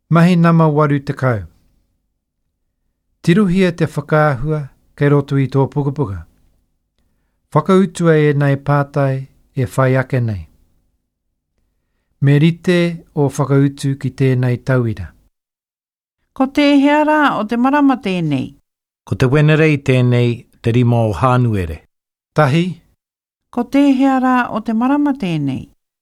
Mahi nama waru tekau. Tiruhia te whakaahua kei roto i tō pukapuka. Whakautua e nei pātai e whai ake nei. Me rite o whakautu ki tēnei tauira. Ko te heara o te marama tēnei. Ko te wenerei tēnei te rima o hānuere. Tahi, Ko te heara o te marama tēnei.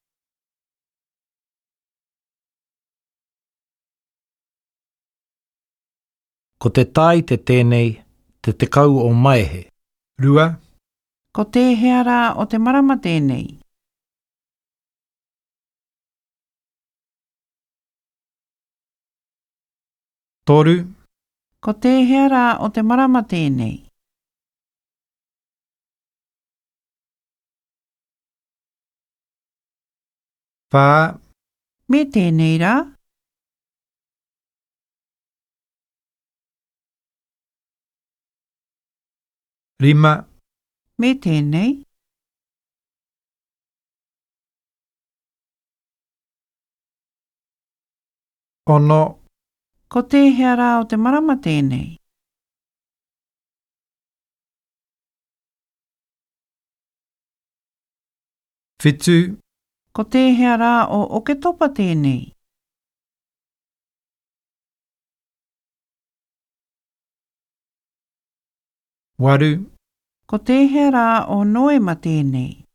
Ko te tai te tēnei te tekau o maehe. rua, Ko te heara o te marama tēnei. toru, Ko te heara o te marama tēnei. whā, Me tēnei rā. rima, Me tēnei. ono, Ko te heara o te marama tēnei. whitu, Ko te heara o oketopa tēnei. waru, Ko te heara o noema tēnei.